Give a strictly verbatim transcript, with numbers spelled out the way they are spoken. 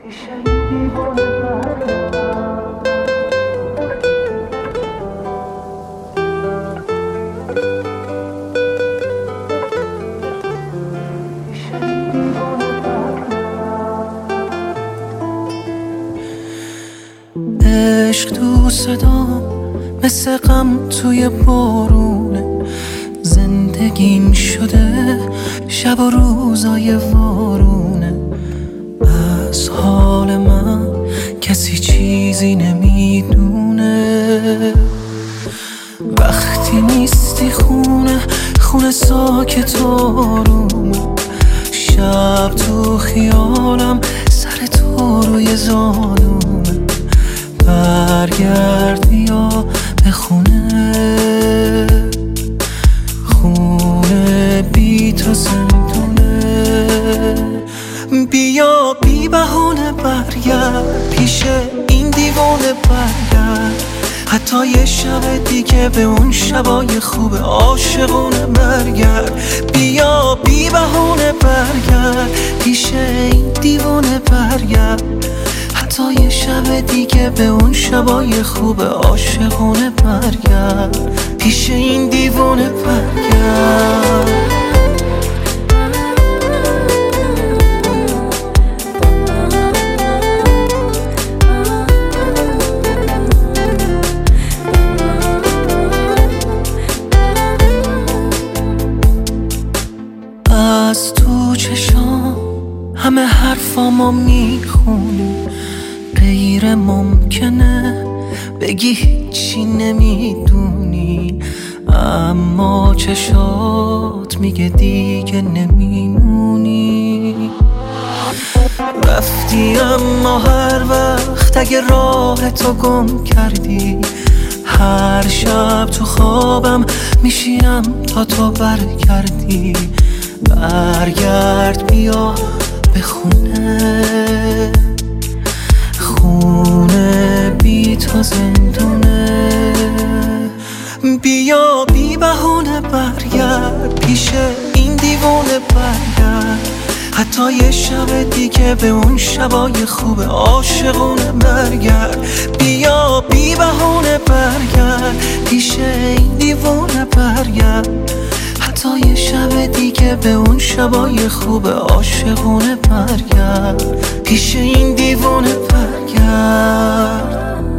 عشق تو صدام مثل غم توی بارونه، زندگیم شده شب و روزای وارونه. از حال من کسی چیزی نمیدونه، وقتی نیستی خونه خونه ساکت آرومه. شب تو خیالم سر تو روی زانومه. برگرد بیا به خونه، خونه بی تو زندونه. بیا بی بهونه برگرد پیش این دیوانه برگرد، حتی یه شب دیگه به اون شبای خوب عاشقونه برگرد. بیا بی بهونه برگرد پیش این دیوانه برگرد، حتی یه شب دیگه به اون شبای خوب عاشقونه برگرد. پیش این دیوانه برگرد. از تو چشام همه حرفامو میخونی، غیر ممکنه بگی هیچی نمیدونی، اما چشات میگه دیگه نمیمونی. رفتی اما هر وقت اگه راه تو گم کردی، هر شب تو خوابم میشینم تا تو برگردی. برگرد بیا به خونه، خونه بی تو زندونه. بیا بی بهونه برگرد پیش این دیوانه برگرد، حتی یه شب دیگه به اون شبای خوب عاشقونه برگرد. بیا بی بهونه برگرد پیش این دیوانه برگرد، حتی یه شب دیگه به اون شبای خوب عاشقونه برگرد. پیش این دیوانه برگرد.